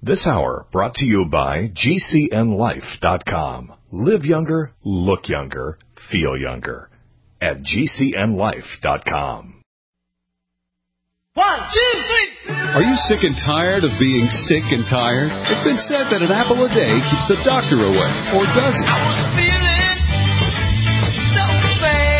This hour brought to you by GCNLife.com. Live younger, look younger, feel younger. At GCNLife.com. 1, 2, 3. Are you sick and tired of being sick and tired? It's been said that an apple a day keeps the doctor away, or does it? I was feeling so bad.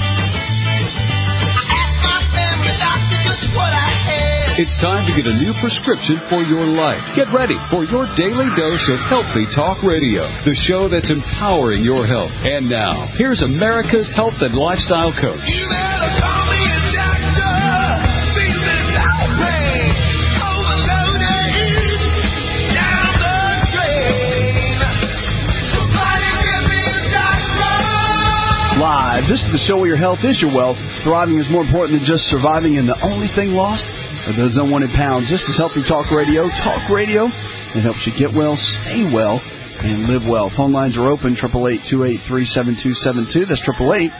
I asked my family doctor just what I had. It's time to get a new prescription for your life. Get ready for your daily dose of Healthy Talk Radio, the show that's empowering your health. And now, here's America's health and lifestyle coach. You better call me a doctor. Feeling no pain. Overloaded. Down the drain. Somebody give me a doctor. Live. This is the show where your health is your wealth. Thriving is more important than just surviving, and the only thing lost are those unwanted pounds. This is Healthy Talk Radio. Talk radio. It helps you get well, stay well, and live well. Phone lines are open, 888-283-7272. That's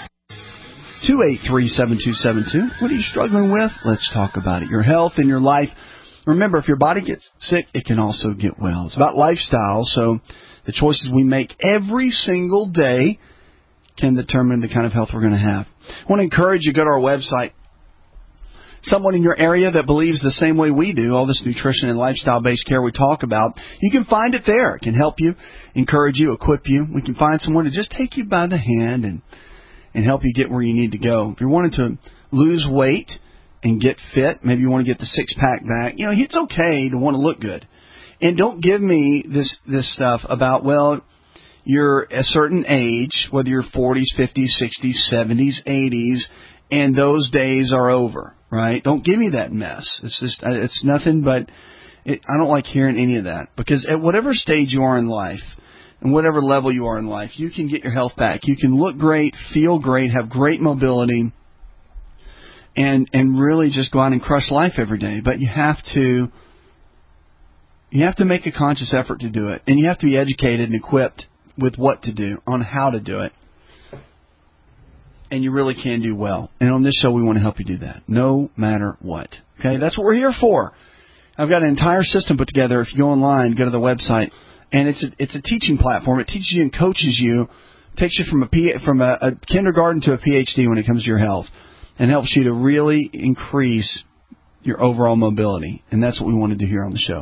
888-283-7272. What are you struggling with? Let's talk about it. Your health and your life. Remember, if your body gets sick, it can also get well. It's about lifestyle, so the choices we make every single day can determine the kind of health we're going to have. I want to encourage you to go to our website. Someone in your area that believes the same way we do, all this nutrition and lifestyle-based care we talk about, you can find it there. It can help you, encourage you, equip you. We can find someone to just take you by the hand and help you get where you need to go. If you're wanting to lose weight and get fit, maybe you want to get the six-pack back, you know, it's okay to want to look good. And don't give me this stuff about, well, you're a certain age, whether you're 40s, 50s, 60s, 70s, 80s, and those days are over, right? Don't give me that mess. It's just, it's nothing but, I don't like hearing any of that. Because at whatever stage you are in life, and whatever level you are in life, you can get your health back. You can look great, feel great, have great mobility, and really just go out and crush life every day. But you have to make a conscious effort to do it. And you have to be educated and equipped with what to do, on how to do it. And you really can do well. And on this show, we want to help you do that, no matter what. Okay, that's what we're here for. I've got an entire system put together. If you go online, go to the website, and it's a teaching platform. It teaches you and coaches you, takes you from a kindergarten to a PhD when it comes to your health, and helps you to really increase your overall mobility. And that's what we want to do here on the show.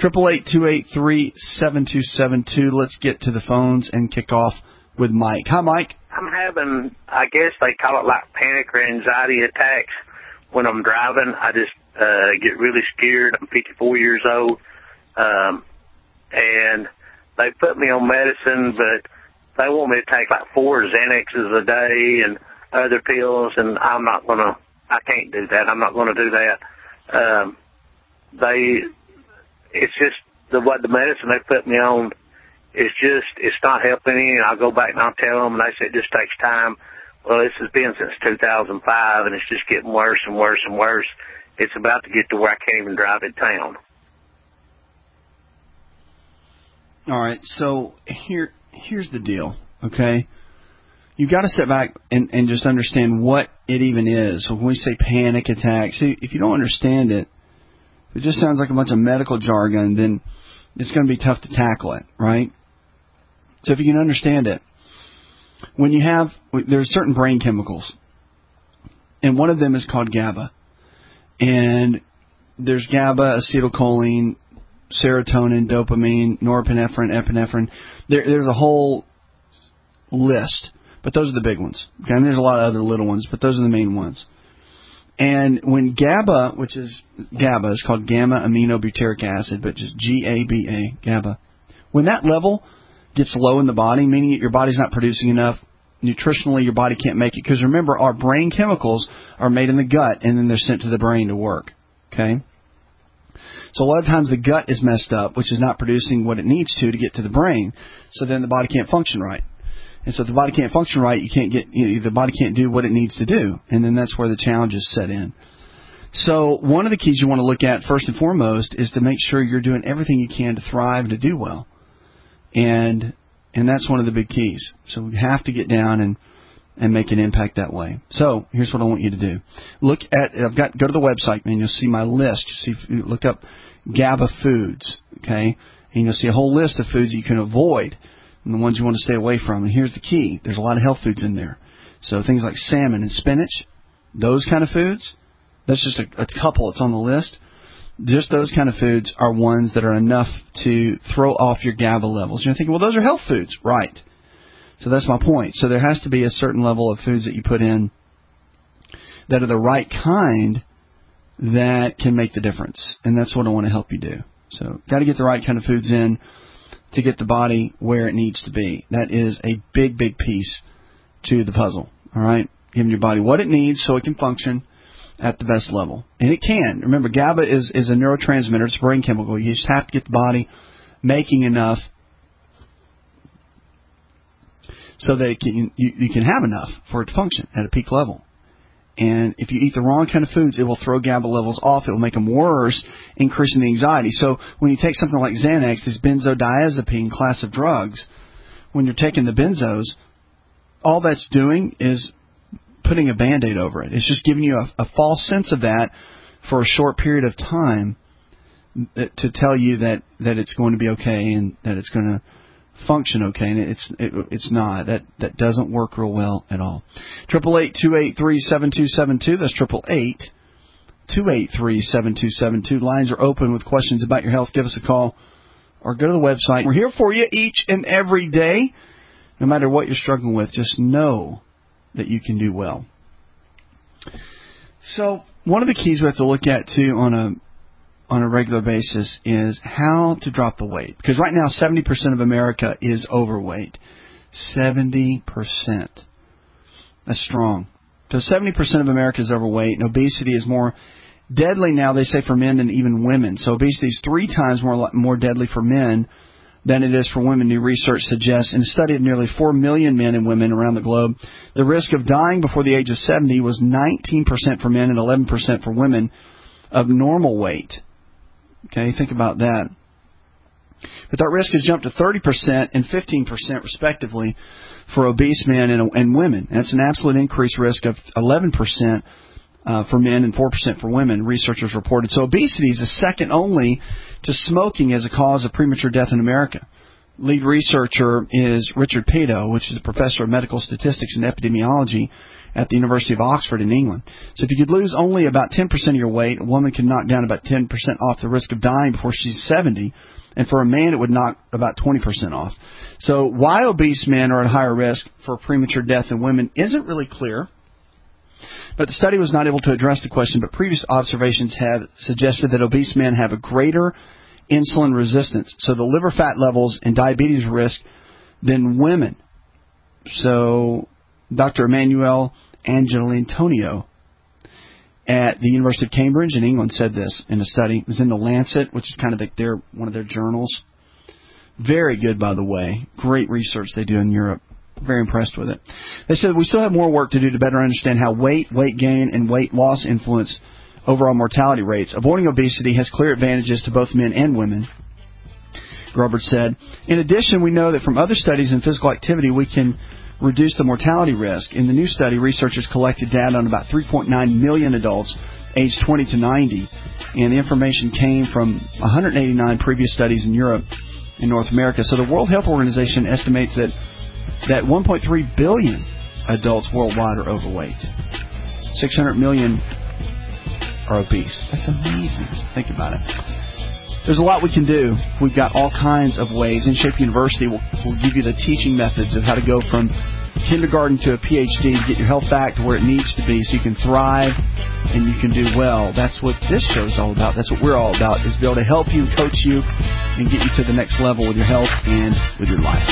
888-283-7272. Let's get to the phones and kick off with Mike. Hi, Mike. I'm having, I guess they call it like panic or anxiety attacks when I'm driving. I just get really scared. I'm 54 years old, and they put me on medicine, but they want me to take like 4 Xanaxes a day and other pills, and I can't do that. I'm not going to do that. It's just the medicine they put me on. It's not helping any, and I'll go back and I'll tell them, and they say it just takes time. Well, this has been since 2005, and it's just getting worse and worse and worse. It's about to get to where I can't even drive in town. All right, so here's the deal, okay? You've got to step back and just understand what it even is. So when we say panic attack, see, if you don't understand it, if it just sounds like a bunch of medical jargon, then it's going to be tough to tackle it, right? So if you can understand it, there's certain brain chemicals, and one of them is called GABA. And there's GABA, acetylcholine, serotonin, dopamine, norepinephrine, epinephrine. There's a whole list, but those are the big ones. Okay? And there's a lot of other little ones, but those are the main ones. And when GABA, is called gamma-aminobutyric acid, but just GABA, GABA. When that level gets low in the body, meaning that your body's not producing enough, nutritionally your body can't make it. Because remember, our brain chemicals are made in the gut, and then they're sent to the brain to work. Okay? So a lot of times the gut is messed up, which is not producing what it needs to get to the brain. So then the body can't function right. And so if the body can't function right, the body can't do what it needs to do. And then that's where the challenges set in. So one of the keys you want to look at first and foremost is to make sure you're doing everything you can to thrive, to do well. And that's one of the big keys. So we have to get down and make an impact that way. So here's what I want you to do. Go to the website, and you'll see my list. See if you look up GABA foods, okay? And you'll see a whole list of foods that you can avoid and the ones you want to stay away from. And here's the key. There's a lot of health foods in there. So things like salmon and spinach, those kind of foods, that's just a couple that's on the list. Just those kind of foods are ones that are enough to throw off your GABA levels. You're thinking, well, those are health foods. Right. So that's my point. So there has to be a certain level of foods that you put in that are the right kind that can make the difference. And that's what I want to help you do. So got to get the right kind of foods in to get the body where it needs to be. That is a big, big piece to the puzzle. All right? Giving your body what it needs so it can function at the best level. And it can. Remember, GABA is a neurotransmitter. It's a brain chemical. You just have to get the body making enough so that you can have enough for it to function at a peak level. And if you eat the wrong kind of foods, it will throw GABA levels off. It will make them worse, increasing the anxiety. So when you take something like Xanax, this benzodiazepine class of drugs, when you're taking the benzos, all that's doing is putting a Band-Aid over it. It's just giving you a false sense of that for a short period of time to tell you that it's going to be okay and that it's going to function okay, and it's not. That doesn't work real well at all. 888-283-7272. That's 888-283-7272. Lines are open with questions about your health. Give us a call or go to the website. We're here for you each and every day. No matter what you're struggling with, just know that you can do well. So one of the keys we have to look at too on a regular basis is how to drop the weight. Because right now 70% of America is overweight. 70%. That's strong. So 70% of America is overweight, and obesity is more deadly now, they say, for men than even women. So obesity is 3 times more deadly for men than it is for women. New research suggests in a study of nearly 4 million men and women around the globe, the risk of dying before the age of 70 was 19% for men and 11% for women of normal weight. Okay, think about that. But that risk has jumped to 30% and 15% respectively for obese men and women. That's an absolute increased risk of 11% for men and 4% for women, researchers reported. So obesity is second only to smoking as a cause of premature death in America. Lead researcher is Richard Peto, which is a professor of medical statistics and epidemiology at the University of Oxford in England. So if you could lose only about 10% of your weight, a woman can knock down about 10% off the risk of dying before she's 70. And for a man, it would knock about 20% off. So why obese men are at higher risk for premature death than women isn't really clear. But the study was not able to address the question, but previous observations have suggested that obese men have a greater insulin resistance, so the liver fat levels and diabetes risk, than women. So Dr. Emmanuel Angelantonio at the University of Cambridge in England said this in a study. It was in the Lancet, which is kind of one of their journals. Very good, by the way. Great research they do in Europe. Very impressed with it. They said we still have more work to do to better understand how weight gain, and weight loss influence overall mortality rates. Avoiding obesity has clear advantages to both men and women, Grubbert said. In addition, we know that from other studies in physical activity, we can reduce the mortality risk. In the new study, researchers collected data on about 3.9 million adults aged 20 to 90, and the information came from 189 previous studies in Europe and North America. So the World Health Organization estimates that 1.3 billion adults worldwide are overweight. 600 million are obese. That's amazing. Think about it. There's a lot we can do. We've got all kinds of ways. InShape University will give you the teaching methods of how to go from kindergarten to a PhD to get your health back to where it needs to be so you can thrive and you can do well. That's what this show is all about. That's what we're all about, is be able to help you, coach you, and get you to the next level with your health and with your life.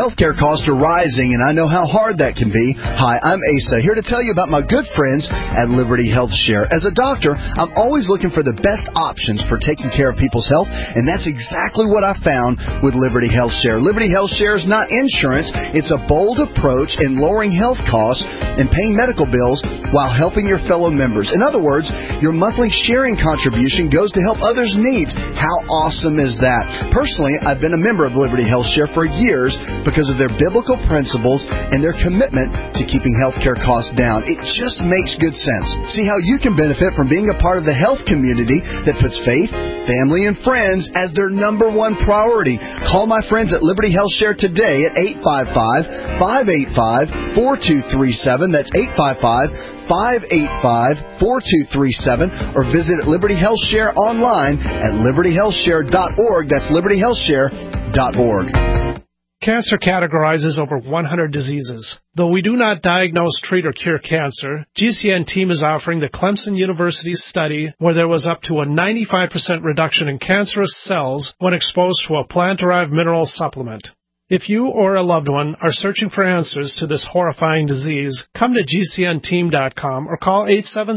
Healthcare costs are rising, and I know how hard that can be. Hi, I'm Asa, here to tell you about my good friends at Liberty Health Share. As a doctor, I'm always looking for the best options for taking care of people's health, and that's exactly what I found with Liberty Health Share. Liberty Health Share is not insurance. It's a bold approach in lowering health costs and paying medical bills while helping your fellow members. In other words, your monthly sharing contribution goes to help others' needs. How awesome is that? Personally, I've been a member of Liberty Health Share for years because of their biblical principles and their commitment to keeping healthcare costs down. It just makes good sense. See how you can benefit from being a part of the health community that puts faith, family, and friends as their number one priority. Call my friends at Liberty Health Share today at 855-585-4237. That's 855-585-4237, or visit Liberty Health Share online at libertyhealthshare.org. That's libertyhealthshare.org. Cancer categorizes over 100 diseases. Though we do not diagnose, treat, or cure cancer, GCN team is offering the Clemson University study where there was up to a 95% reduction in cancerous cells when exposed to a plant-derived mineral supplement. If you or a loved one are searching for answers to this horrifying disease, come to GCNteam.com or call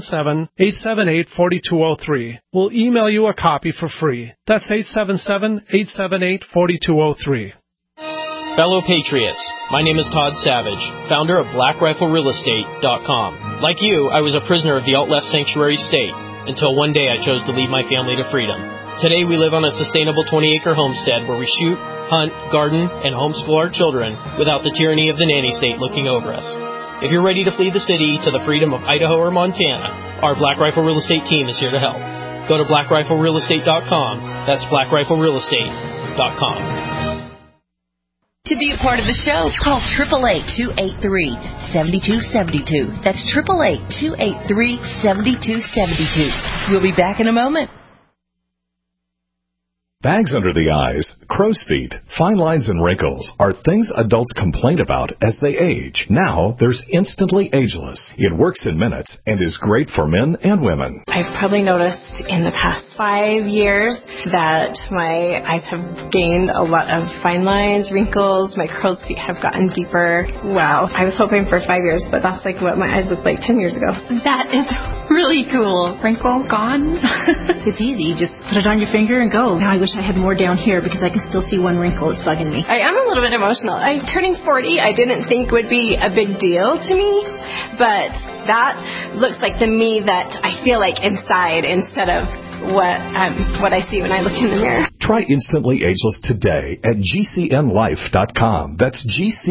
877-878-4203. We'll email you a copy for free. That's 877-878-4203. Fellow Patriots, my name is Todd Savage, founder of BlackRifleRealEstate.com. Like you, I was a prisoner of the alt-left sanctuary state until one day I chose to lead my family to freedom. Today we live on a sustainable 20-acre homestead where we shoot, hunt, garden, and homeschool our children without the tyranny of the nanny state looking over us. If you're ready to flee the city to the freedom of Idaho or Montana, our Black Rifle Real Estate team is here to help. Go to BlackRifleRealEstate.com. That's BlackRifleRealEstate.com. To be a part of the show, call 888-283-7272. That's 888-283-7272. We'll be back in a moment. Bags under the eyes, crow's feet, fine lines, and wrinkles are things adults complain about as they age. Now, there's Instantly Ageless. It works in minutes and is great for men and women. I've probably noticed in the past 5 years that my eyes have gained a lot of fine lines, wrinkles, my crow's feet have gotten deeper. Wow. I was hoping for 5 years, but that's like what my eyes looked like 10 years ago. That is really cool. Wrinkle gone. It's easy. You just put it on your finger and go. Now I wish I had more down here because I can still see one wrinkle. It's bugging me. I am a little bit emotional. I'm turning 40. I didn't think would be a big deal to me, but that looks like the me that I feel like inside instead of what I see when I look in the mirror. Try Instantly Ageless today at GCNLife.com. That's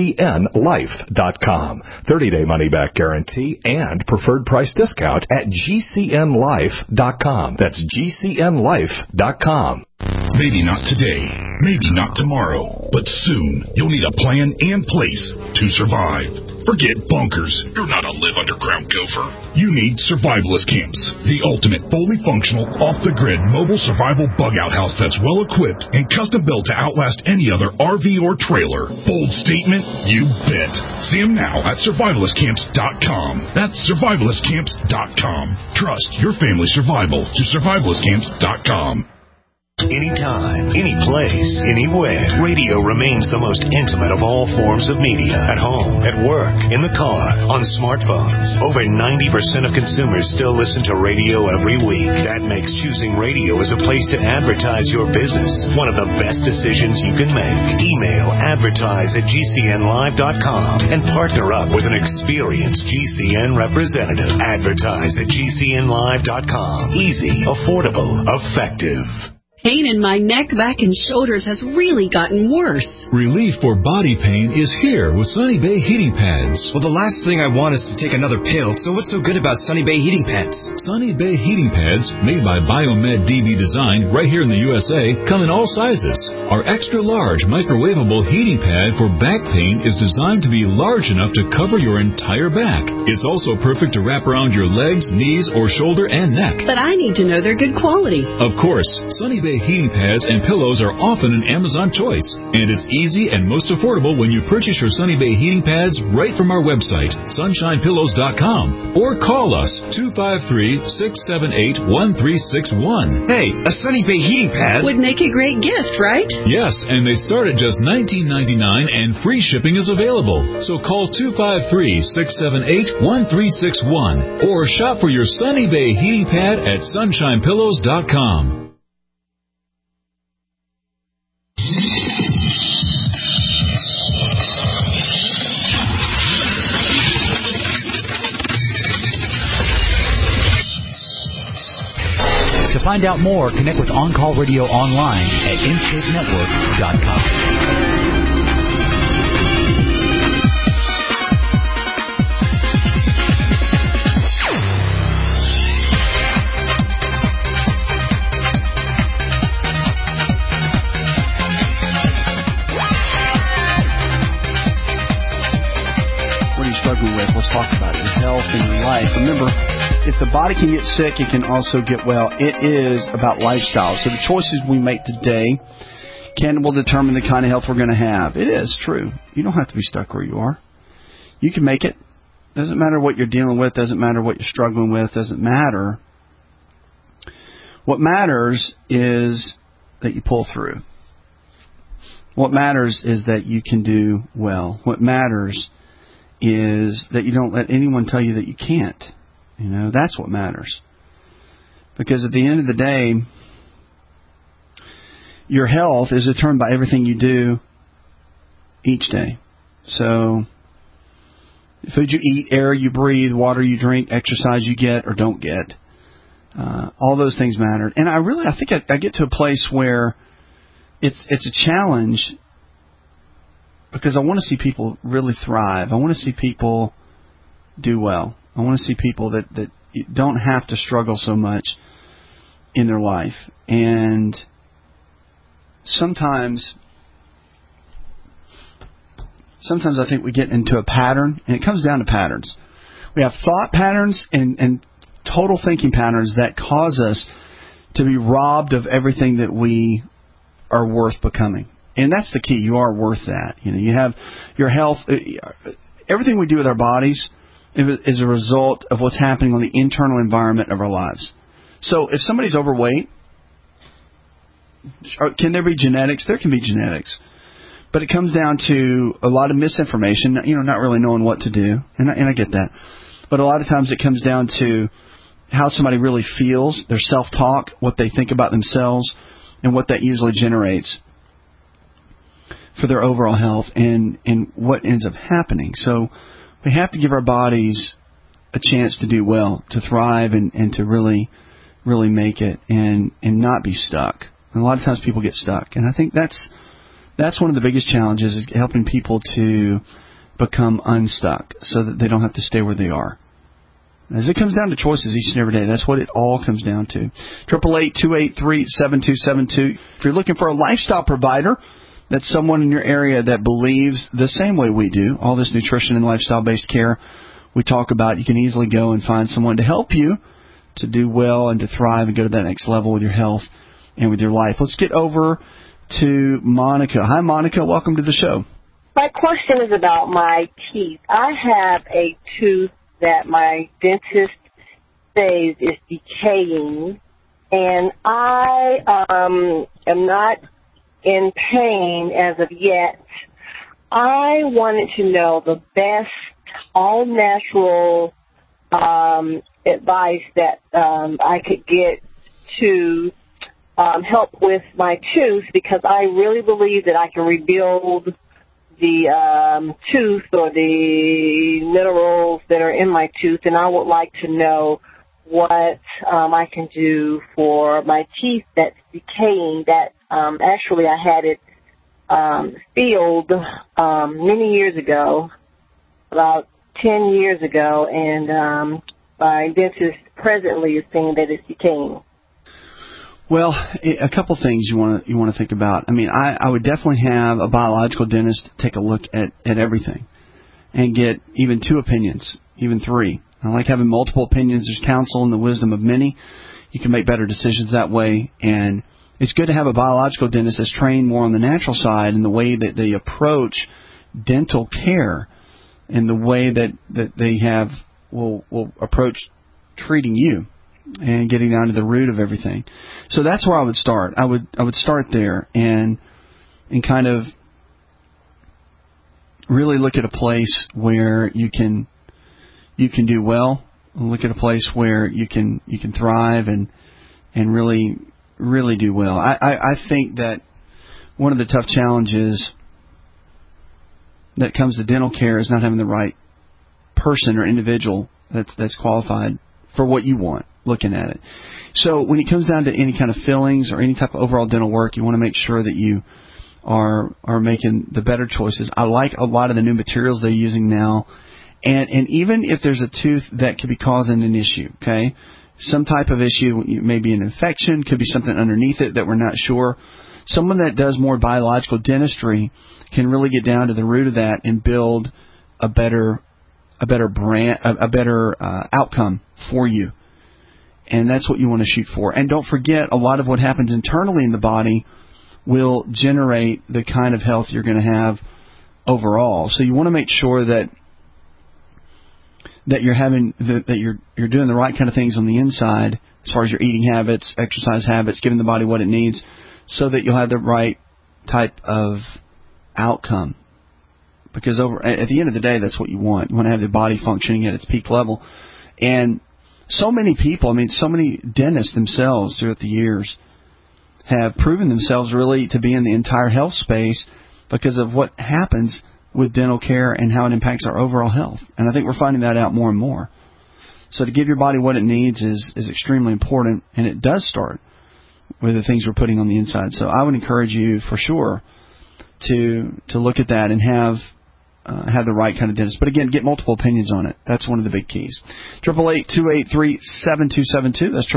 GCNLife.com. 30-day money-back guarantee and preferred price discount at GCNLife.com. That's GCNLife.com. Maybe not today, maybe not tomorrow, but soon you'll need a plan and place to survive. Forget bunkers. You're not a live underground gopher. You need Survivalist Camps, the ultimate fully functional, off-the-grid mobile survival bug-out house that's well-equipped and custom-built to outlast any other RV or trailer. Bold statement? You bet. See them now at survivalistcamps.com. That's survivalistcamps.com. Trust your family's survival to survivalistcamps.com. Anytime, any place, anywhere, radio remains the most intimate of all forms of media. At home, at work, in the car, on smartphones. Over 90% of consumers still listen to radio every week. That makes choosing radio as a place to advertise your business one of the best decisions you can make. Email advertise@gcnlive.com and partner up with an experienced GCN representative. Advertise at gcnlive.com. Easy, affordable, effective. Pain in my neck, back, and shoulders has really gotten worse. Relief for body pain is here with Sunny Bay Heating Pads. Well, the last thing I want is to take another pill, so what's so good about Sunny Bay Heating Pads? Sunny Bay Heating Pads, made by Biomed DB Design right here in the USA, come in all sizes. Our extra-large microwavable heating pad for back pain is designed to be large enough to cover your entire back. It's also perfect to wrap around your legs, knees, or shoulder and neck. But I need to know they're good quality. Of course, Sunny Bay Bay heating pads and pillows are often an Amazon choice, and it's easy and most affordable when you purchase your Sunny Bay heating pads right from our website, sunshinepillows.com, or call us 253-678-1361. Hey, a Sunny Bay heating pad would make a great gift, right? Yes, and they start at just $19.99 and free shipping is available. So call 253-678-1361 or shop for your Sunny Bay heating pad at sunshinepillows.com. To find out more, connect with On Call Radio online at InscapeNetwork.com. With. Let's talk about your health and your life. Remember, if the body can get sick, it can also get well. It is about lifestyle. So the choices we make today will determine the kind of health we're going to have. It is true. You don't have to be stuck where you are. You can make it. Doesn't matter what you're dealing with. Doesn't matter what you're struggling with. Doesn't matter. What matters is that you pull through. What matters is that you can do well. What matters is that you don't let anyone tell you that you can't. You know, that's what matters. Because at the end of the day, your health is determined by everything you do each day. So, food you eat, air you breathe, water you drink, exercise you get or don't get. All those things matter. And I think I get to a place where it's a challenge, because I want to see people really thrive. I want to see people do well. I want to see people that don't have to struggle so much in their life. And sometimes I think we get into a pattern, and it comes down to patterns. We have thought patterns and total thinking patterns that cause us to be robbed of everything that we are worth becoming. And that's the key. You are worth that. You know, you have your health. Everything we do with our bodies is a result of what's happening on the internal environment of our lives. So if somebody's overweight, can there be genetics? There can be genetics. But it comes down to a lot of misinformation, not really knowing what to do. And I get that. But a lot of times it comes down to how somebody really feels, their self-talk, what they think about themselves, and what that usually generates for their overall health and what ends up happening. So we have to give our bodies a chance to do well, to thrive and to really, really make it and not be stuck. And a lot of times people get stuck. And I think that's one of the biggest challenges, is helping people to become unstuck so that they don't have to stay where they are. As it comes down to choices each and every day, that's what it all comes down to. 888-283-7272. If you're looking for a lifestyle provider, that's someone in your area that believes the same way we do, all this nutrition and lifestyle-based care we talk about, you can easily go and find someone to help you to do well and to thrive and go to that next level with your health and with your life. Let's get over to Monica. Hi, Monica. Welcome to the show. My question is about my teeth. I have a tooth that my dentist says is decaying, and I am not in pain as of yet. I wanted to know the best all-natural advice that I could get to help with my tooth, because I really believe that I can rebuild the tooth or the minerals that are in my tooth, and I would like to know what I can do for my teeth that's decaying. That actually I had it filled many years ago, about 10 years ago, and my dentist presently is saying that it's decaying. Well, a couple things you want to think about. I mean, I would definitely have a biological dentist take a look at everything and get even 2 opinions, even 3. I like having multiple opinions. There's counsel in the wisdom of many. You can make better decisions that way and it's good to have a biological dentist that's trained more on the natural side in the way that they approach dental care and the way that they will approach treating you and getting down to the root of everything. So that's where I would start. I would start there and kind of really look at a place where you can do well. Look at a place where you can thrive and really do well. I think that one of the tough challenges that comes to dental care is not having the right person or individual that's qualified for what you want, looking at it. So when it comes down to any kind of fillings or any type of overall dental work, you want to make sure that you are making the better choices. I like a lot of the new materials they're using now. And even if there's a tooth that could be causing an issue, okay, some type of issue, maybe an infection, could be something underneath it that we're not sure. Someone that does more biological dentistry can really get down to the root of that and build a better outcome for you. And that's what you want to shoot for. And don't forget, a lot of what happens internally in the body will generate the kind of health you're going to have overall. So you want to make sure that you're doing the right kind of things on the inside as far as your eating habits, exercise habits, giving the body what it needs, so that you'll have the right type of outcome. Because at the end of the day, that's what you want. You want to have the body functioning at its peak level. And so many people, so many dentists themselves throughout the years have proven themselves really to be in the entire health space because of what happens with dental care and how it impacts our overall health. And I think we're finding that out more and more. So to give your body what it needs is extremely important, and it does start with the things we're putting on the inside. So I would encourage you for sure to look at that and have the right kind of dentist. But again, get multiple opinions on it. That's one of the big keys. 888-283-7272. That's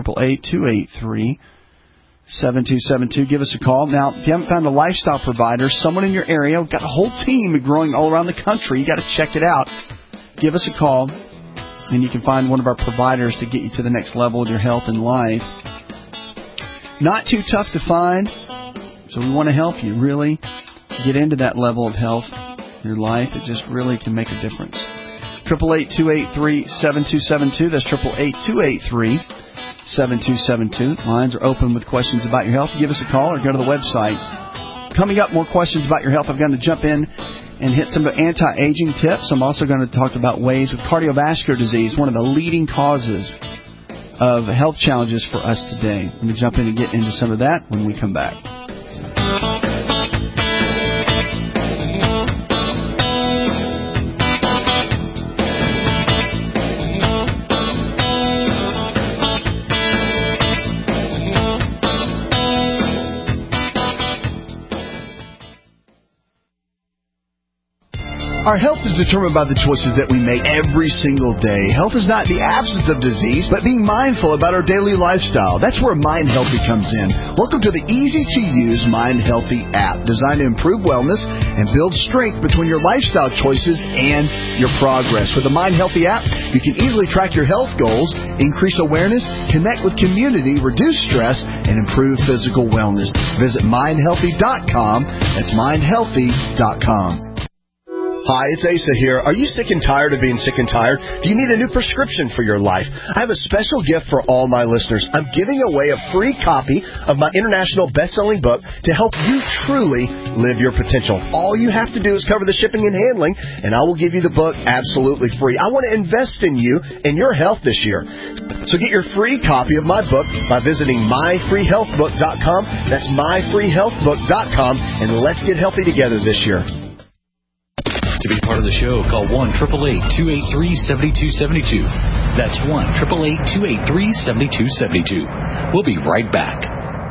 888-283-7272. Give us a call. Now, if you haven't found a lifestyle provider, someone in your area, we've got a whole team growing all around the country. You got to check it out. Give us a call, and you can find one of our providers to get you to the next level of your health and life. Not too tough to find, so we want to help you really get into that level of health in your life. It just really can make a difference. 888-283-7272. That's 888-283-7272. Lines are open with questions about your health. Give us a call or go to the website. Coming up, more questions about your health. I'm going to jump in and hit some anti-aging tips. I'm also going to talk about ways with cardiovascular disease, one of the leading causes of health challenges for us today. I'm going to jump in and get into some of that when we come back. Our health is determined by the choices that we make every single day. Health is not the absence of disease, but being mindful about our daily lifestyle. That's where Mind Healthy comes in. Welcome to the easy-to-use Mind Healthy app, designed to improve wellness and build strength between your lifestyle choices and your progress. With the Mind Healthy app, you can easily track your health goals, increase awareness, connect with community, reduce stress, and improve physical wellness. Visit mindhealthy.com. That's mindhealthy.com. Hi, it's Asa here. Are you sick and tired of being sick and tired? Do you need a new prescription for your life? I have a special gift for all my listeners. I'm giving away a free copy of my international best-selling book to help you truly live your potential. All you have to do is cover the shipping and handling, and I will give you the book absolutely free. I want to invest in you and your health this year. So get your free copy of my book by visiting myfreehealthbook.com. That's myfreehealthbook.com, and let's get healthy together this year. To be part of the show, call 1-888-283-7272. That's 1-888-283-7272. We'll be right back.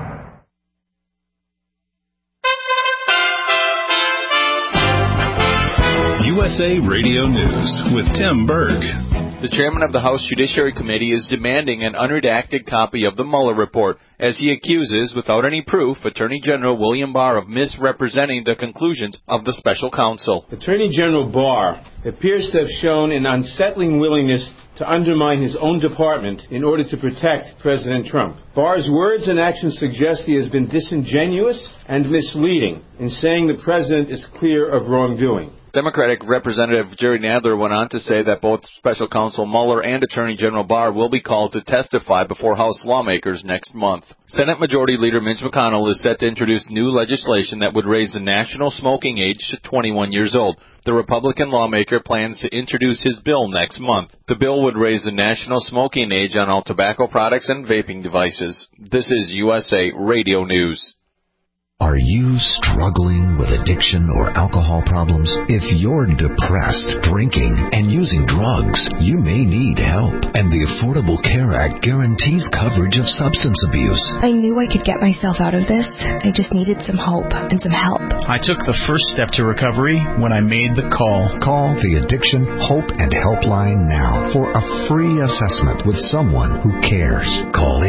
USA Radio News with Tim Berg. The chairman of the House Judiciary Committee is demanding an unredacted copy of the Mueller report, as he accuses, without any proof, Attorney General William Barr of misrepresenting the conclusions of the special counsel. Attorney General Barr appears to have shown an unsettling willingness to undermine his own department in order to protect President Trump. Barr's words and actions suggest he has been disingenuous and misleading in saying the president is clear of wrongdoing. Democratic Representative Jerry Nadler went on to say that both Special Counsel Mueller and Attorney General Barr will be called to testify before House lawmakers next month. Senate Majority Leader Mitch McConnell is set to introduce new legislation that would raise the national smoking age to 21 years old. The Republican lawmaker plans to introduce his bill next month. The bill would raise the national smoking age on all tobacco products and vaping devices. This is USA Radio News. Are you struggling with addiction or alcohol problems? If you're depressed, drinking, and using drugs, you may need help. And the Affordable Care Act guarantees coverage of substance abuse. I knew I could get myself out of this. I just needed some hope and some help. I took the first step to recovery when I made the call. Call the Addiction Hope and Helpline now for a free assessment with someone who cares. Call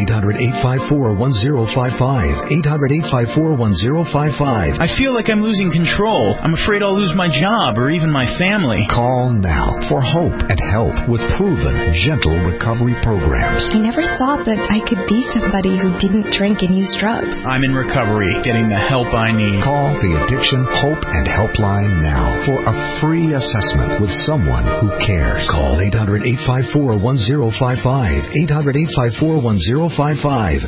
800-854-1055. 800-854-1055. I feel like I'm losing control. I'm afraid I'll lose my job or even my family. Call now for hope and help with proven, gentle recovery programs. I never thought that I could be somebody who didn't drink and use drugs. I'm in recovery, getting the help I need. Call the Addiction Hope and Helpline now for a free assessment with someone who cares. Call 800-854-1055. 800-854-1055.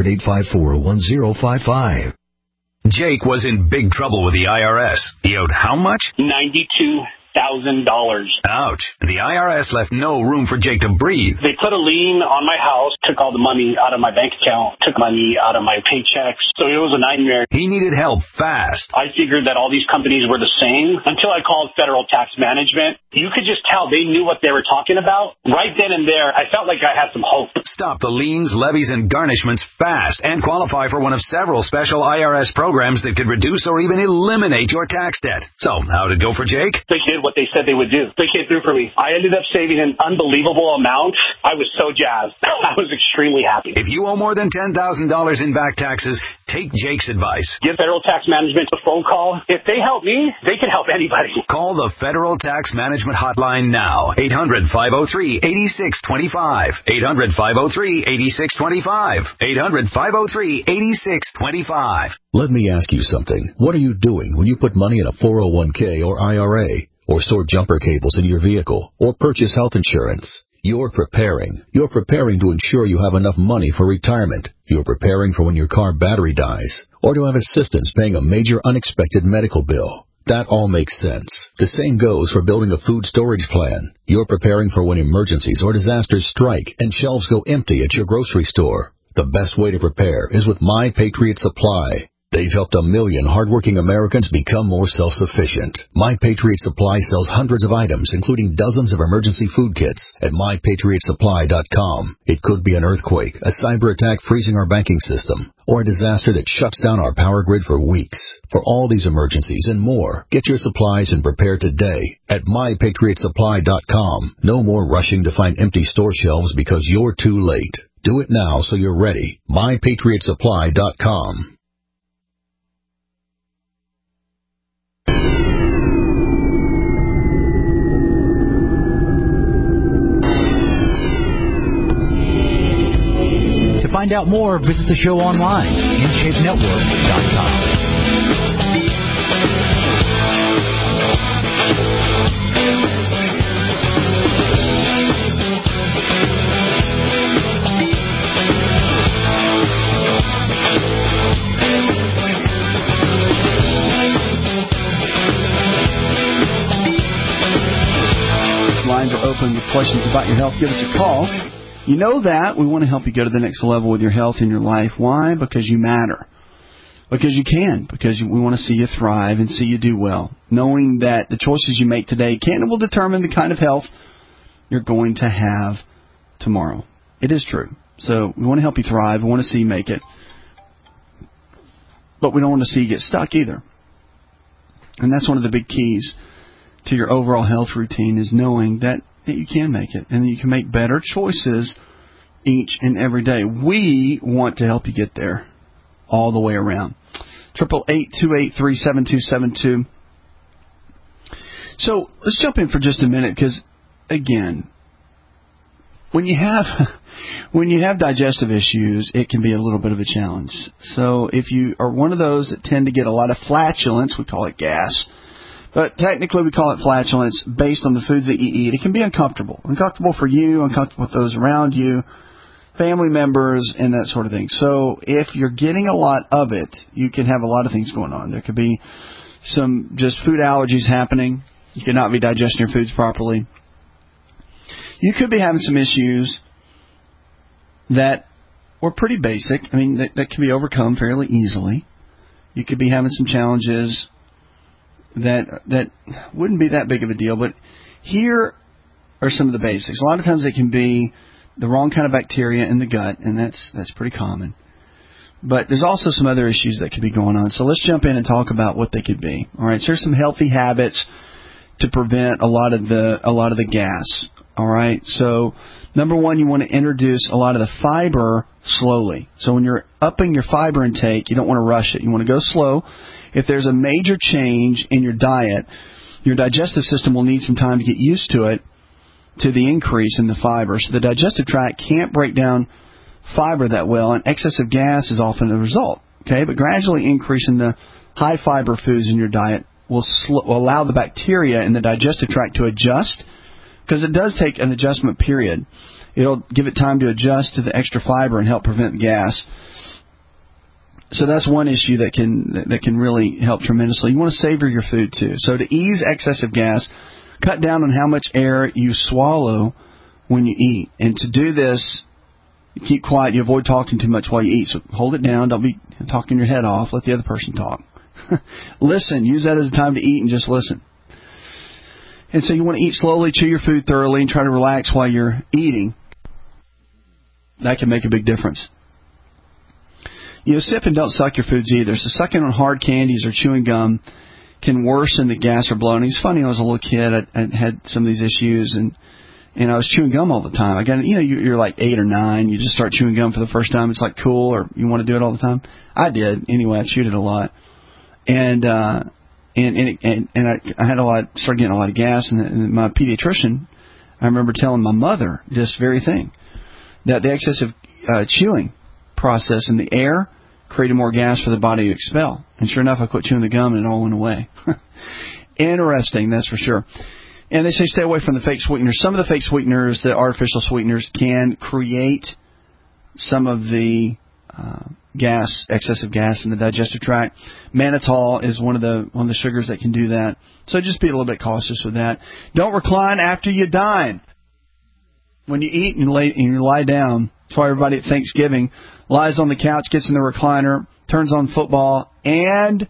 800-854-1055. Jake was in big trouble with the IRS. He owed how much? $92,000. Ouch. The IRS left no room for Jake to breathe. They put a lien on my house, took all the money out of my bank account, took money out of my paychecks. So it was a nightmare. He needed help fast. I figured that all these companies were the same until I called Federal Tax Management. You could just tell they knew what they were talking about. Right then and there, I felt like I had some hope. Stop the liens, levies, and garnishments fast and qualify for one of several special IRS programs that could reduce or even eliminate your tax debt. So, how did it go for Jake? They did what they said they would do. They came through for me. I ended up saving an unbelievable amount. I was so jazzed. I was extremely happy. If you owe more than $10,000 in back taxes, take Jake's advice. Give Federal Tax Management a phone call. If they help me, they can help anybody. Call the Federal Tax Management Hotline now. 800-503-8625. 800-503-8625. 800-503-8625. Let me ask you something. What are you doing when you put money in a 401k or IRA, or store jumper cables in your vehicle, or purchase health insurance? You're preparing. You're preparing to ensure you have enough money for retirement. You're preparing for when your car battery dies, or to have assistance paying a major unexpected medical bill. That all makes sense. The same goes for building a food storage plan. You're preparing for when emergencies or disasters strike and shelves go empty at your grocery store. The best way to prepare is with My Patriot Supply. They've helped 1 million hardworking Americans become more self-sufficient. My Patriot Supply sells hundreds of items, including dozens of emergency food kits at MyPatriotSupply.com. It could be an earthquake, a cyber attack freezing our banking system, or a disaster that shuts down our power grid for weeks. For all these emergencies and more, get your supplies and prepare today at MyPatriotSupply.com. No more rushing to find empty store shelves because you're too late. Do it now so you're ready. MyPatriotSupply.com. To find out more, visit the show online, InShapeNetwork.com. Lines are open with questions about your health. Give us a call. You know that. We want to help you go to the next level with your health and your life. Why? Because you matter. Because you can. Because we want to see you thrive and see you do well. Knowing that the choices you make today can and will determine the kind of health you're going to have tomorrow. It is true. So we want to help you thrive. We want to see you make it. But we don't want to see you get stuck either. And that's one of the big keys to your overall health routine, is knowing that you can make it and that you can make better choices each and every day. We want to help you get there all the way around. 888-283-7272. So let's jump in for just a minute because, again, when you have digestive issues, it can be a little bit of a challenge. So if you are one of those that tend to get a lot of flatulence, we call it gas, but technically we call it flatulence based on the foods that you eat. It can be uncomfortable. Uncomfortable for you, uncomfortable with those around you, family members, and that sort of thing. So if you're getting a lot of it, you can have a lot of things going on. There could be some just food allergies happening. You could not be digesting your foods properly. You could be having some issues that were pretty basic. I mean, that can be overcome fairly easily. You could be having some challenges that wouldn't be that big of a deal. But here are some of the basics. A lot of times it can be the wrong kind of bacteria in the gut, and that's pretty common. But there's also some other issues that could be going on. So let's jump in and talk about what they could be. All right, so here's some healthy habits to prevent a lot of the gas. All right, so number one, you want to introduce a lot of the fiber slowly. So when you're upping your fiber intake, you don't want to rush it. You want to go slow. If there's a major change in your diet, your digestive system will need some time to get used to it, to the increase in the fiber. So the digestive tract can't break down fiber that well, and excessive gas is often a result. Okay, but gradually increasing the high fiber foods in your diet will allow the bacteria in the digestive tract to adjust, because it does take an adjustment period. It'll give it time to adjust to the extra fiber and help prevent the gas. So that's one issue that can really help tremendously. You want to savor your food too. So to ease excessive gas, cut down on how much air you swallow when you eat. And to do this, you keep quiet. You avoid talking too much while you eat. So hold it down. Don't be talking your head off. Let the other person talk. Listen. Use that as a time to eat and just listen. And so you want to eat slowly, chew your food thoroughly, and try to relax while you're eating. That can make a big difference. Sip and don't suck your foods either. So sucking on hard candies or chewing gum can worsen the gas or bloating. It's funny, when I was a little kid, I had some of these issues, and I was chewing gum all the time. I got, you're like 8 or 9, you just start chewing gum for the first time. It's like cool, or you want to do it all the time. I did anyway. I chewed it a lot, and I had started getting a lot of gas. And my pediatrician, I remember telling my mother this very thing, that the excessive chewing process in the air created more gas for the body to expel. And sure enough, I quit chewing the gum and it all went away. Interesting, that's for sure. And they say stay away from the fake sweeteners. Some of the fake sweeteners, the artificial sweeteners, can create some of the excessive gas in the digestive tract. Mannitol is one of the sugars that can do that. So just be a little bit cautious with that. Don't recline after you dine. When you eat and you lie down, that's why everybody at Thanksgiving lies on the couch, gets in the recliner, turns on football, and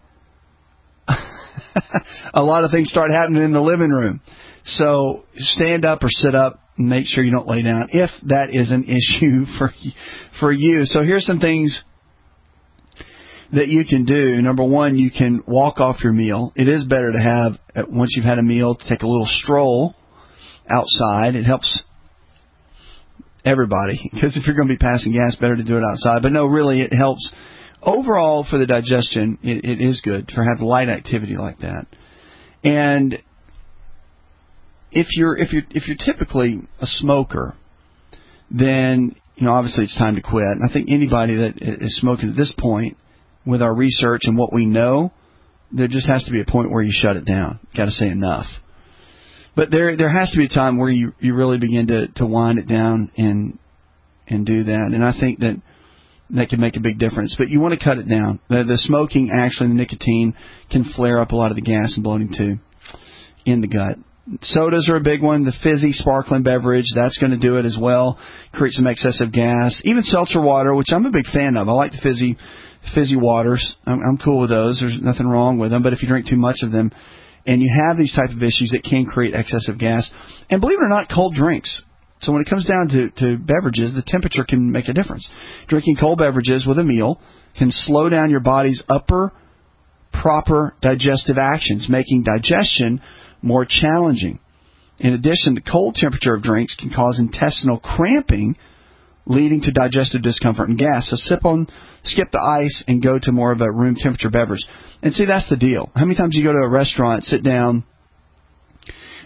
a lot of things start happening in the living room. So stand up or sit up and make sure you don't lay down if that is an issue for you. So here's some things that you can do. Number one, you can walk off your meal. It is better to have, once you've had a meal, to take a little stroll outside. It helps everybody, because if you're going to be passing gas, better to do it outside. But no, really, it helps overall for the digestion. It is good to have light activity like that. And if you're typically a smoker, then obviously it's time to quit. And I think anybody that is smoking at this point, with our research and what we know, there just has to be a point where you shut it down. Got to say enough. But there has to be a time where you really begin to wind it down and do that. And I think that can make a big difference. But you want to cut it down. The smoking, actually, the nicotine can flare up a lot of the gas and bloating too in the gut. Sodas are a big one. The fizzy sparkling beverage, that's going to do it as well. Create some excessive gas. Even seltzer water, which I'm a big fan of. I like the fizzy waters. I'm cool with those. There's nothing wrong with them. But if you drink too much of them, and you have these type of issues, that can create excessive gas. And believe it or not, cold drinks. So when it comes down to beverages, the temperature can make a difference. Drinking cold beverages with a meal can slow down your body's upper proper digestive actions, making digestion more challenging. In addition, the cold temperature of drinks can cause intestinal cramping, leading to digestive discomfort and gas. So skip the ice and go to more of a room temperature beverage. And see, that's the deal. How many times you go to a restaurant, sit down,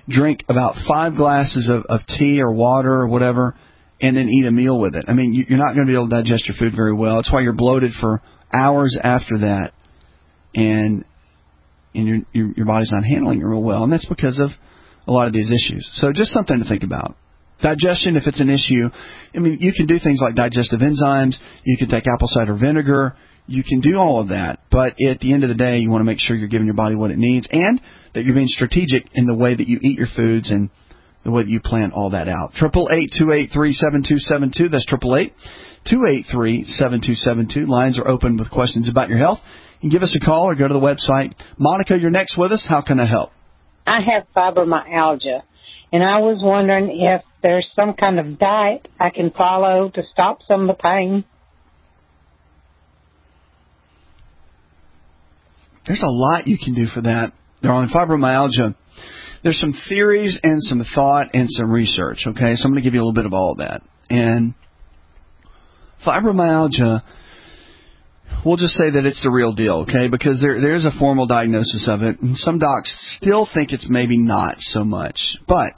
drink about 5 glasses of tea or water or whatever, and then eat a meal with it. I mean, you're not going to be able to digest your food very well. That's why you're bloated for hours after that, and your body's not handling it real well, and that's because of a lot of these issues. So just something to think about. Digestion, if it's an issue, I mean, you can do things like digestive enzymes. You can take apple cider vinegar. You can do all of that. But at the end of the day, you want to make sure you're giving your body what it needs and that you're being strategic in the way that you eat your foods and the way that you plan all that out. 888-283-7272. That's 888-283-7272. Lines are open with questions about your health. You can give us a call or go to the website. Monica, you're next with us. How can I help? I have fibromyalgia, and I was wondering if there's some kind of diet I can follow to stop some of the pain. There's a lot you can do for that. On fibromyalgia, there's some theories and some thought and some research, okay? So I'm going to give you a little bit of all of that. And fibromyalgia, we'll just say that it's the real deal, okay? Because there's a formal diagnosis of it, and some docs still think it's maybe not so much. But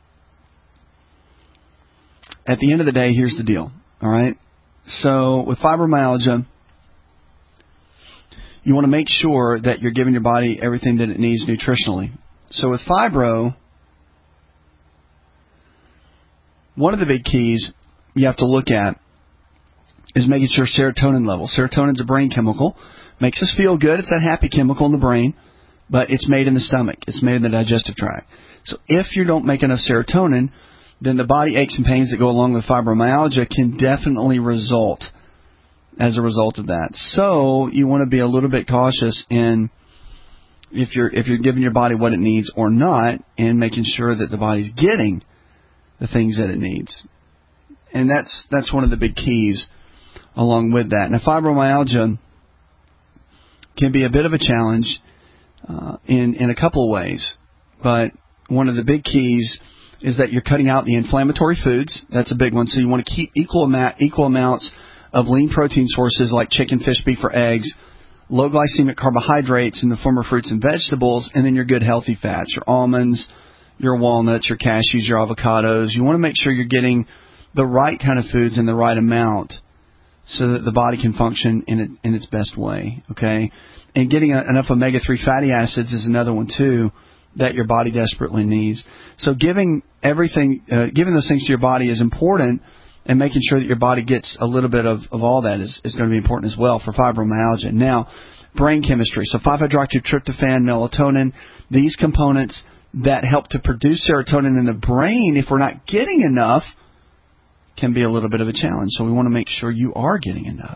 at the end of the day, here's the deal, all right? So with fibromyalgia, you want to make sure that you're giving your body everything that it needs nutritionally. So with fibro, one of the big keys you have to look at is making sure serotonin levels. Serotonin's a brain chemical. Makes us feel good. It's that happy chemical in the brain, but it's made in the stomach. It's made in the digestive tract. So if you don't make enough serotonin, then the body aches and pains that go along with fibromyalgia can definitely result as a result of that. So you want to be a little bit cautious in if you're giving your body what it needs or not, and making sure that the body's getting the things that it needs. And that's one of the big keys along with that. Now, fibromyalgia can be a bit of a challenge in a couple of ways, but one of the big keys is that you're cutting out the inflammatory foods. That's a big one. So you want to keep equal amounts of lean protein sources like chicken, fish, beef, or eggs, low glycemic carbohydrates in the form of fruits and vegetables, and then your good healthy fats, your almonds, your walnuts, your cashews, your avocados. You want to make sure you're getting the right kind of foods in the right amount so that the body can function in its best way, okay? And getting enough omega-3 fatty acids is another one, too, that your body desperately needs. So giving those things to your body is important, and making sure that your body gets a little bit of all that is going to be important as well for fibromyalgia. Now, brain chemistry. So 5-hydroxytryptophan, melatonin, these components that help to produce serotonin in the brain, if we're not getting enough, can be a little bit of a challenge. So we want to make sure you are getting enough.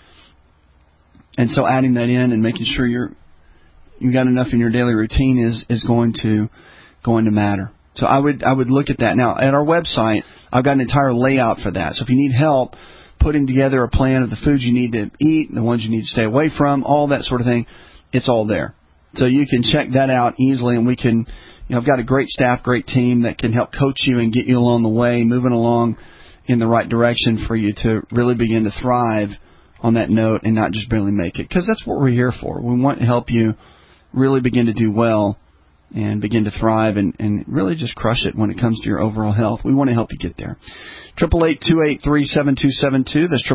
And so adding that in and making sure you got enough in your daily routine is going to matter. So I would look at that. Now, at our website, I've got an entire layout for that. So if you need help putting together a plan of the foods you need to eat, the ones you need to stay away from, all that sort of thing, it's all there. So you can check that out easily, and we can, I've got a great staff, great team that can help coach you and get you along the way, moving along in the right direction for you to really begin to thrive on that note and not just barely make it. Because that's what we're here for. We want to help you really begin to do well and begin to thrive and really just crush it when it comes to your overall health. We want to help you get there. 888-283-7272. That's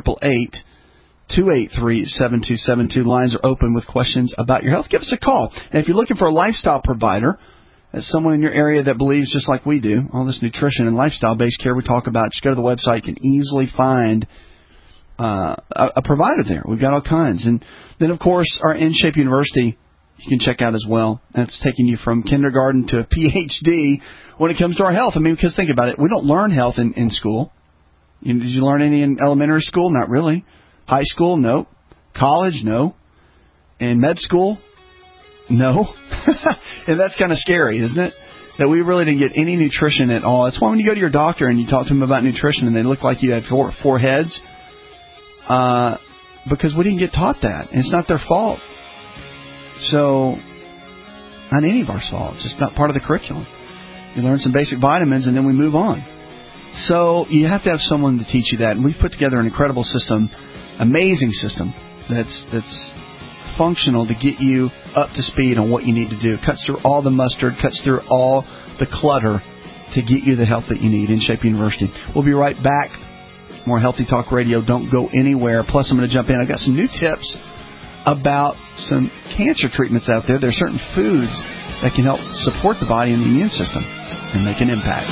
888-283-7272. Lines are open with questions about your health. Give us a call. And if you're looking for a lifestyle provider, as someone in your area that believes just like we do, all this nutrition and lifestyle-based care we talk about, just go to the website. You can easily find a provider there. We've got all kinds. And then, of course, our InShape University you can check out as well. That's taking you from kindergarten to a PhD when it comes to our health. I mean, because think about it. We don't learn health in school. Did you learn any in elementary school? Not really. High school? No. College? No. In med school? No. And that's kind of scary, isn't it? That we really didn't get any nutrition at all. That's why when you go to your doctor and you talk to them about nutrition and they look like you had four heads, because we didn't get taught that. And it's not their fault. So, not any of our fault. It's just not part of the curriculum. You learn some basic vitamins and then we move on. So, you have to have someone to teach you that. And we've put together an incredible system, amazing system, that's functional to get you up to speed on what you need to do. Cuts through all the mustard, cuts through all the clutter to get you the health that you need. InShape University. We'll be right back. More Healthy Talk Radio. Don't go anywhere. Plus, I'm going to jump in. I've got some new tips about some cancer treatments out there. There are certain foods that can help support the body and the immune system and make an impact.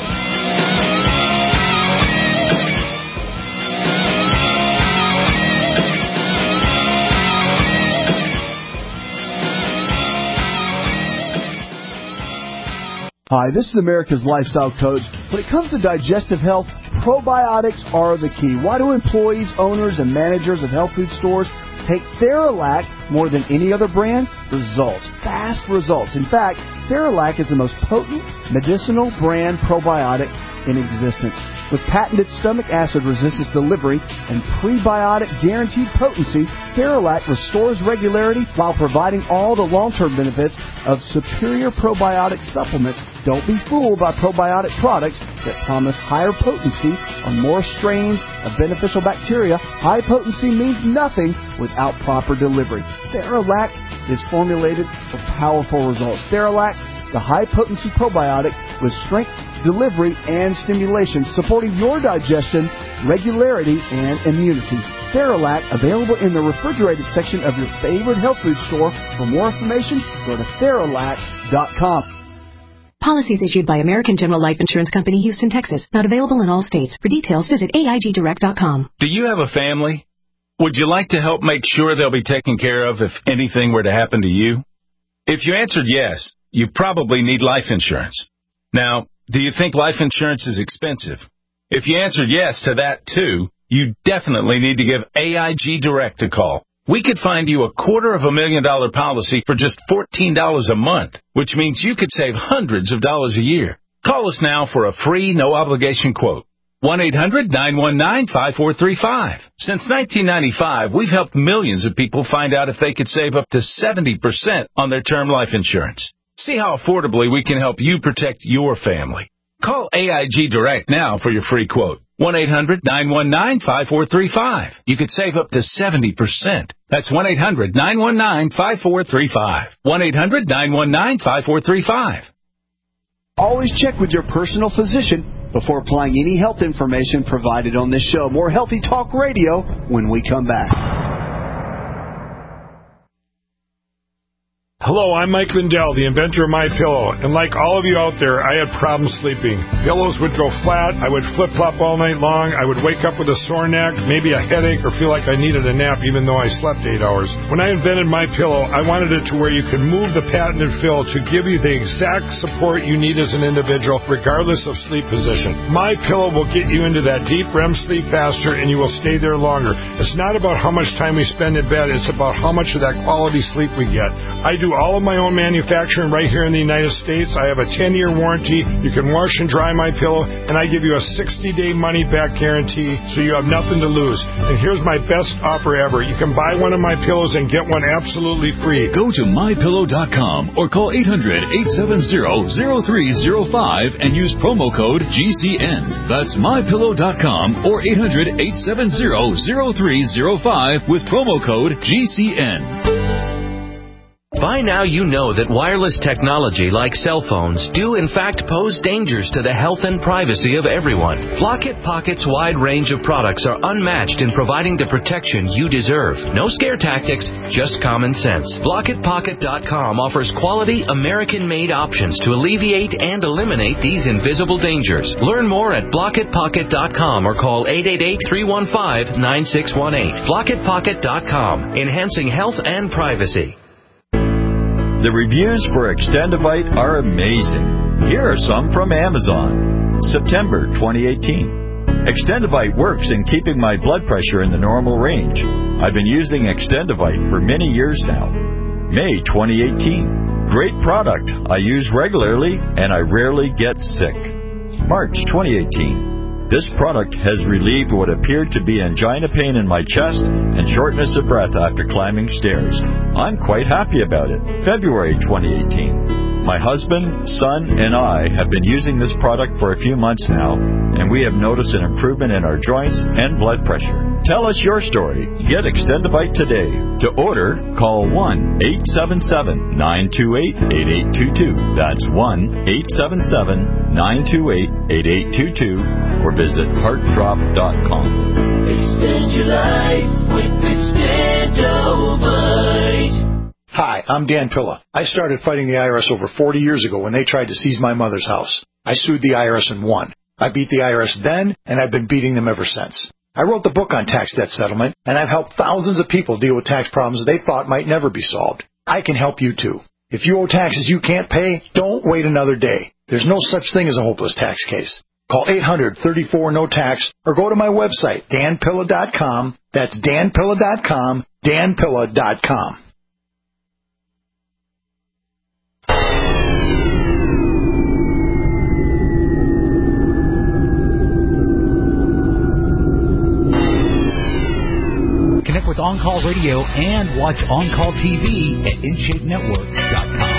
Hi, this is America's Lifestyle Coach. When it comes to digestive health, probiotics are the key. Why do employees, owners, and managers of health food stores take Theralac more than any other brand? Results. Fast results. In fact, Theralac is the most potent medicinal brand probiotic in existence. With patented stomach acid resistance delivery and prebiotic guaranteed potency, Theralac restores regularity while providing all the long-term benefits of superior probiotic supplements. Don't be fooled by probiotic products that promise higher potency on more strains of beneficial bacteria. High potency means nothing without proper delivery. Theralac is formulated for powerful results. Theralac, the high-potency probiotic with strength, delivery, and stimulation, supporting your digestion, regularity, and immunity. Theralac, available in the refrigerated section of your favorite health food store. For more information, go to Theralac.com. Policies issued by American General Life Insurance Company, Houston, Texas. Not available in all states. For details, visit AIGdirect.com. Do you have a family? Would you like to help make sure they'll be taken care of if anything were to happen to you? If you answered yes, you probably need life insurance. Now, do you think life insurance is expensive? If you answered yes to that, too, you definitely need to give AIG Direct a call. We could find you a $250,000 policy for just $14 a month, which means you could save hundreds of dollars a year. Call us now for a free, no-obligation quote. 1-800-919-5435. Since 1995, we've helped millions of people find out if they could save up to 70% on their term life insurance. See how affordably we can help you protect your family. Call AIG Direct now for your free quote. 1-800-919-5435. You could save up to 70%. That's 1-800-919-5435. 1-800-919-5435. Always check with your personal physician before applying any health information provided on this show. More Healthy Talk Radio when we come back. Hello, I'm Mike Lindell, the inventor of MyPillow, and like all of you out there, I had problems sleeping. Pillows would go flat, I would flip-flop all night long, I would wake up with a sore neck, maybe a headache, or feel like I needed a nap even though I slept 8 hours. When I invented MyPillow, I wanted it to where you could move the patented fill to give you the exact support you need as an individual, regardless of sleep position. MyPillow will get you into that deep REM sleep faster, and you will stay there longer. It's not about how much time we spend in bed, it's about how much of that quality sleep we get. I do all of my own manufacturing right here in the United States. I have a 10-year warranty. You can wash and dry my pillow, and I give you a 60-day money-back guarantee, so you have nothing to lose. And here's my best offer ever. You can buy one of my pillows and get one absolutely free. Go to MyPillow.com or call 800-870-0305 and use promo code GCN. That's MyPillow.com or 800-870-0305 with promo code GCN. By now you know that wireless technology like cell phones do in fact pose dangers to the health and privacy of everyone. Blockit Pocket's wide range of products are unmatched in providing the protection you deserve. No scare tactics, just common sense. BlockitPocket.com offers quality American-made options to alleviate and eliminate these invisible dangers. Learn more at BlockitPocket.com or call 888-315-9618. BlockitPocket.com, enhancing health and privacy. The reviews for Extendivite are amazing. Here are some from Amazon. September 2018. Extendivite works in keeping my blood pressure in the normal range. I've been using Extendivite for many years now. May 2018. Great product. I use regularly and I rarely get sick. March 2018. This product has relieved what appeared to be angina pain in my chest and shortness of breath after climbing stairs. I'm quite happy about it. February 2018. My husband, son, and I have been using this product for a few months now, and we have noticed an improvement in our joints and blood pressure. Tell us your story. Get Extendivite today. To order, call 1-877-928-8822. That's 1-877-928-8822, or visit heartdrop.com. Extend your life with Extendivite. Hi, I'm Dan Pilla. I started fighting the IRS over 40 years ago when they tried to seize my mother's house. I sued the IRS and won. I beat the IRS then, and I've been beating them ever since. I wrote the book on tax debt settlement, and I've helped thousands of people deal with tax problems they thought might never be solved. I can help you too. If you owe taxes you can't pay, don't wait another day. There's no such thing as a hopeless tax case. Call 800-34-NO-TAX or go to my website, danpilla.com. That's danpilla.com, danpilla.com. Connect with On Call Radio and watch On Call TV at InShapeNetwork.com.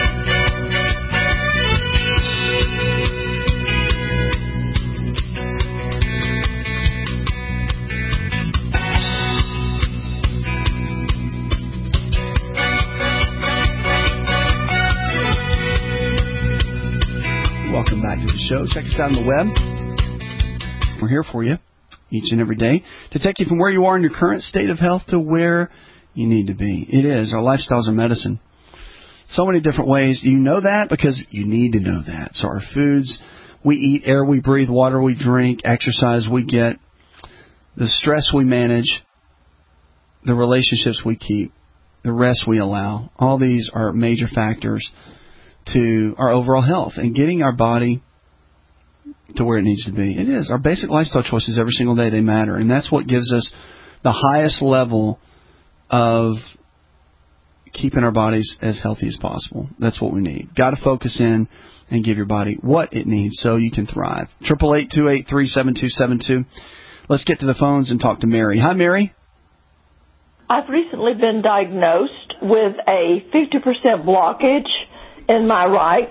Welcome back to the show. Check us out on the web. We're here for you each and every day to take you from where you are in your current state of health to where you need to be. It is. Our lifestyles are medicine. So many different ways. You know that because you need to know that. So our foods we eat, air we breathe, water we drink, exercise we get, the stress we manage, the relationships we keep, the rest we allow. All these are major factors to our overall health and getting our body to where it needs to be. It is. Our basic lifestyle choices every single day, they matter. And that's what gives us the highest level of keeping our bodies as healthy as possible. That's what we need. Got to focus in and give your body what it needs so you can thrive. 888-283-7272. Let's get to the phones and talk to Mary. Hi, Mary. I've recently been diagnosed with a 50% blockage in my right.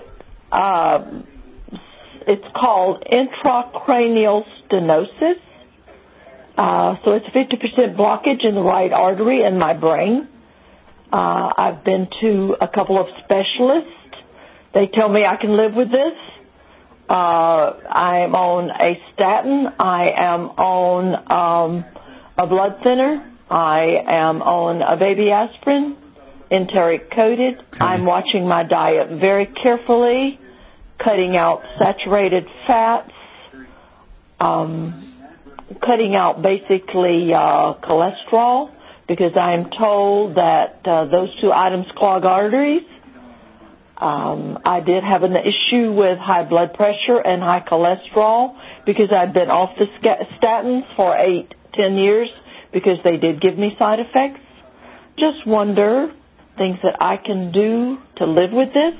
It's called intracranial stenosis. So it's a 50% blockage in the right artery in my brain. I've been to a couple of specialists. They tell me I can live with this. I am on a statin. I am on a blood thinner. I am on a baby aspirin, enteric coated. Okay. I'm watching my diet very carefully, cutting out saturated fats, cutting out basically cholesterol, because I am told that those two items clog arteries. I did have an issue with high blood pressure and high cholesterol because I've been off the statins for 8-10 years because they did give me side effects. Just wonder things that I can do to live with this.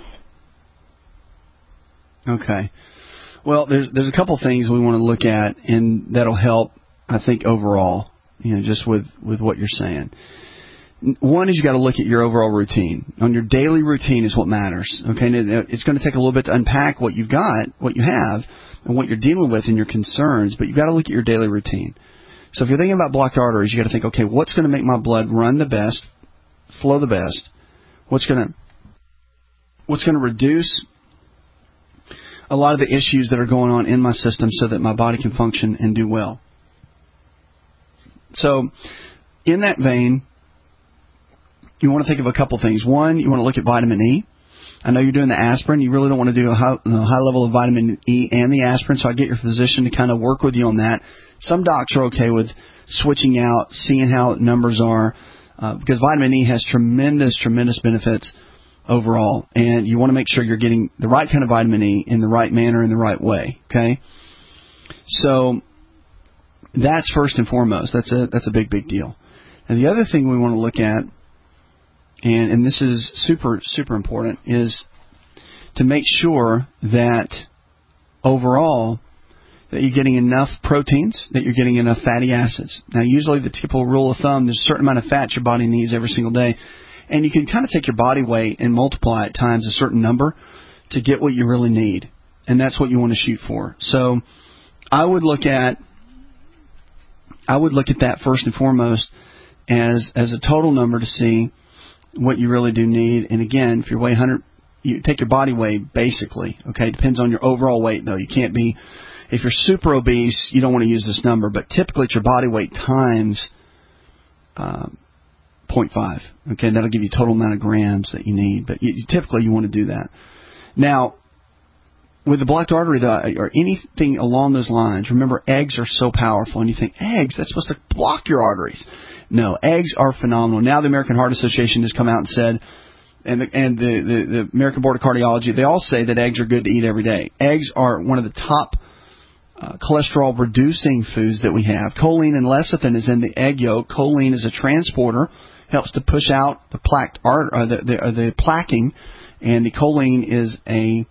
Okay. Well, there's a couple things we want to look at, and that'll help, I think, overall, just with what you're saying. One is you got to look at your overall routine. On your daily routine is what matters. Okay, and it's going to take a little bit to unpack what you've got, what you have, and what you're dealing with and your concerns, but you've got to look at your daily routine. So if you're thinking about blocked arteries, you got to think, okay, what's going to make my blood run the best, flow the best? What's going to reduce a lot of the issues that are going on in my system so that my body can function and do well? So in that vein, you want to think of a couple things. One, you want to look at vitamin E. I know you're doing the aspirin. You really don't want to do a high level of vitamin E and the aspirin, so I get your physician to kind of work with you on that. Some docs are okay with switching out, seeing how numbers are, because vitamin E has tremendous benefits overall, and you want to make sure you're getting the right kind of vitamin E in the right manner, in the right way, okay? So that's first and foremost. That's a big deal. And the other thing we want to look at, and this is super important, is to make sure that overall that you're getting enough proteins, that you're getting enough fatty acids. Now, usually the typical rule of thumb, there's a certain amount of fat your body needs every single day, And you can kind of take your body weight and multiply it times a certain number to get what you really need. And that's what you want to shoot for. So I would look at that first and foremost as a total number to see what you really do need. And again, if you weigh 100, you take your body weight basically. Okay, depends on your overall weight though. You can't be, if you're super obese, you don't want to use this number. But typically it's your body weight times 0.5. Okay, that'll give you total amount of grams that you need. But typically you want to do that. Now, with the blocked artery, though, or anything along those lines, remember, eggs are so powerful. And you think, eggs, that's supposed to block your arteries. No, eggs are phenomenal. Now the American Heart Association has come out and said, and the American Board of Cardiology, they all say that eggs are good to eat every day. Eggs are one of the top cholesterol-reducing foods that we have. Choline and lecithin is in the egg yolk. Choline is a transporter, helps to push out the the plaquing, and the choline is a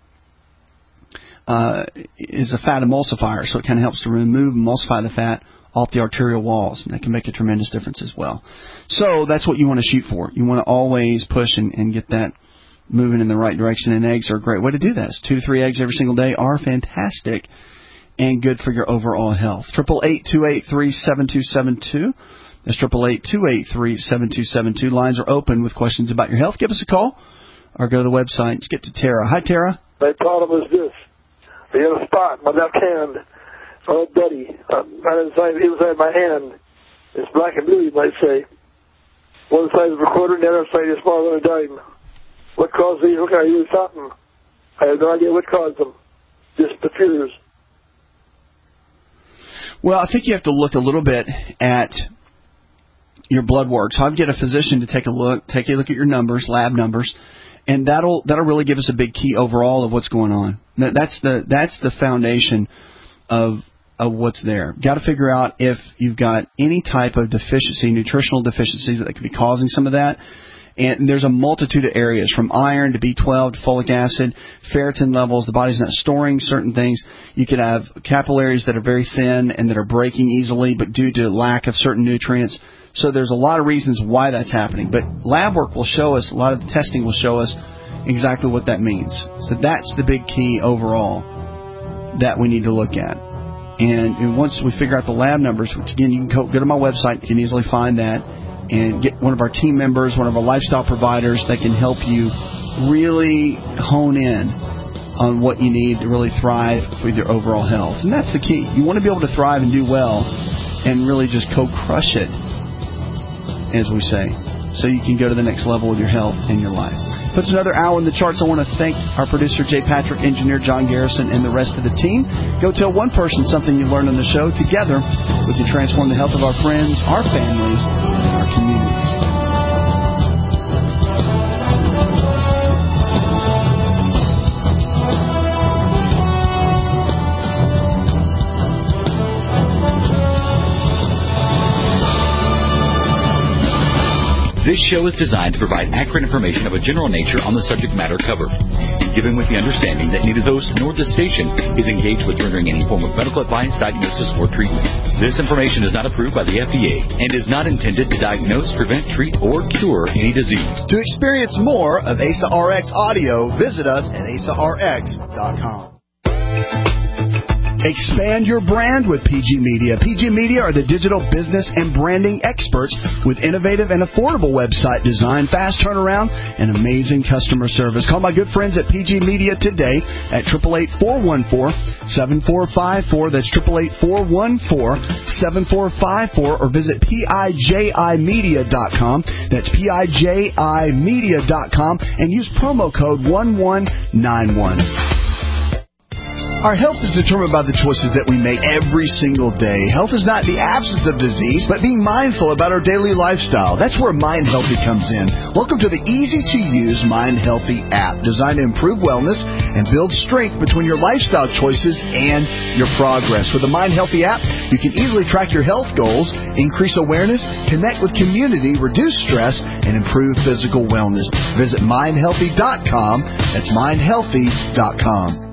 fat emulsifier, so it kind of helps to emulsify the fat off the arterial walls, and that can make a tremendous difference as well. So that's what you want to shoot for. You want to always push and get that moving in the right direction, and eggs are a great way to do that. 2 to 3 eggs every single day are fantastic and good for your overall health. 888-283-7272. That's 888-283-7272. Lines are open with questions about your health. Give us a call or go to the website. Let's get to Tara. Hi, Tara. My problem is this. I have a spot in my left hand. My old buddy, inside my hand. It's black and blue, you might say. One side is a quarter, and the other side is smaller than a dime. What caused these? What can I use something? I have no idea what caused them. Just the fuse. Well, I think you have to look a little bit at your blood work. So I'd get a physician to take a look at your numbers, lab numbers, and that'll really give us a big key overall of what's going on. That's the foundation of what's there. Got to figure out if you've got any type of deficiency, nutritional deficiencies that could be causing some of that. And there's a multitude of areas, from iron to B12 to folic acid, ferritin levels. The body's not storing certain things. You could have capillaries that are very thin and that are breaking easily, but due to lack of certain nutrients. So there's a lot of reasons why that's happening. But lab work will show us, a lot of the testing will show us exactly what that means. So that's the big key overall that we need to look at. And once we figure out the lab numbers, which again, you can go to my website, you can easily find that, and get one of our team members, one of our lifestyle providers that can help you really hone in on what you need to really thrive with your overall health. And that's the key. You want to be able to thrive and do well and really just crush it, as we say, so you can go to the next level with your health and your life. Puts another hour in the charts. I want to thank our producer, Jay Patrick, engineer John Garrison, and the rest of the team. Go tell one person something you learned on the show. Together, we can transform the health of our friends, our families, and our communities. This show is designed to provide accurate information of a general nature on the subject matter covered, given with the understanding that neither host nor the station is engaged with rendering any form of medical advice, diagnosis, or treatment. This information is not approved by the FDA and is not intended to diagnose, prevent, treat, or cure any disease. To experience more of ASA RX audio, visit us at asarx.com. Expand your brand with PG Media. PG Media are the digital business and branding experts with innovative and affordable website design, fast turnaround, and amazing customer service. Call my good friends at PG Media today at 888-414-7454. That's 888-414-7454, or visit PIJImedia.com. That's PIJImedia.com, and use promo code 1191. Our health is determined by the choices that we make every single day. Health is not the absence of disease, but being mindful about our daily lifestyle. That's where Mind Healthy comes in. Welcome to the easy-to-use Mind Healthy app, designed to improve wellness and build strength between your lifestyle choices and your progress. With the Mind Healthy app, you can easily track your health goals, increase awareness, connect with community, reduce stress, and improve physical wellness. Visit mindhealthy.com. That's mindhealthy.com.